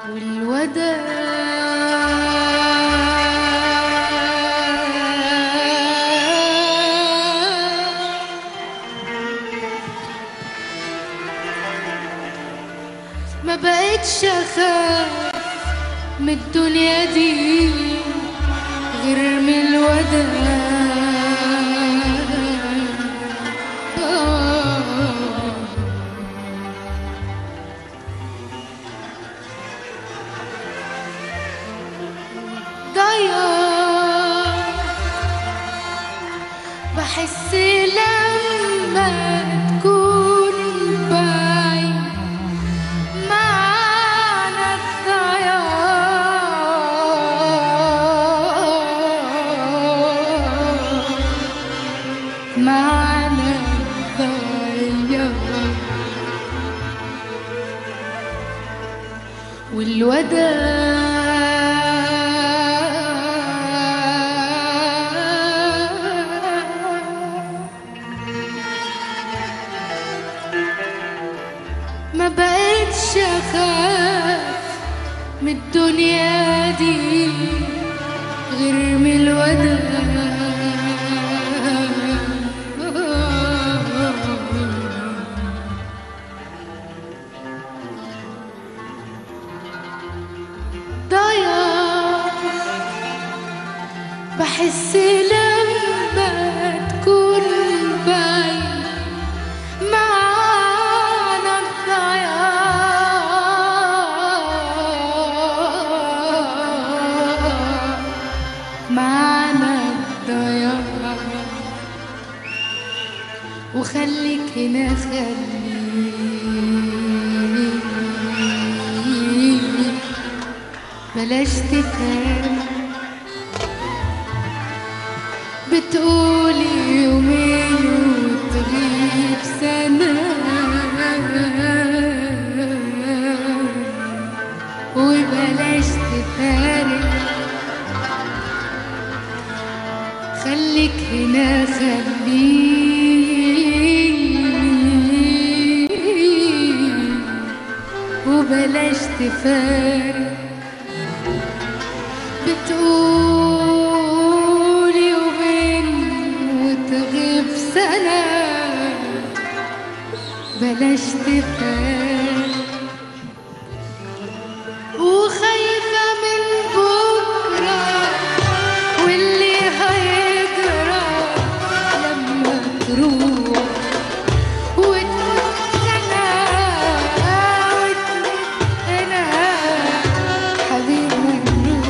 ما بقتش اخاف من الدنيا دي غير من الوداع. ضياع بحس لما تكون بعيد معنى الضياع، معنى الضياع والوداع. ما بقتش اخاف من الدنيا دي غير من الوداع. ضياع بحس لما تكون بعيد معنى الضياع، معنى الضياع. وخليك هنا خليك، بلاش تفهم. بتقولي يومين وتغيب سنة، وبلاش تفارق. خليك هنا خليك، وبلاش تفارق. بتقولي يومين وتغيب سنة، بلاش تفارق. وخايفة من بكرة واللي هيجرى لما تروح وتموت سنة وتموت هنا حبيبي.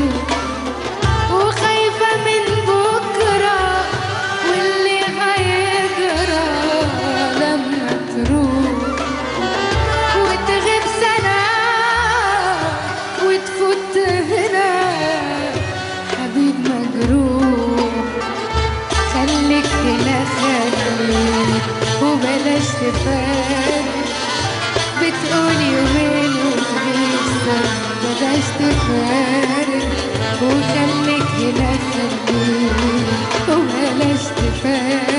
وخايفة من بكرة واللي هيجرى لما تروح وتغيب سنة وتفوت هنا حبيب مجروح. خليك هنا خليك، وبلاش تفارق. بتقولي يومين وتغيب سنة، بلاش تفارق. وخليك هنا خليك، وبلاش تفارق.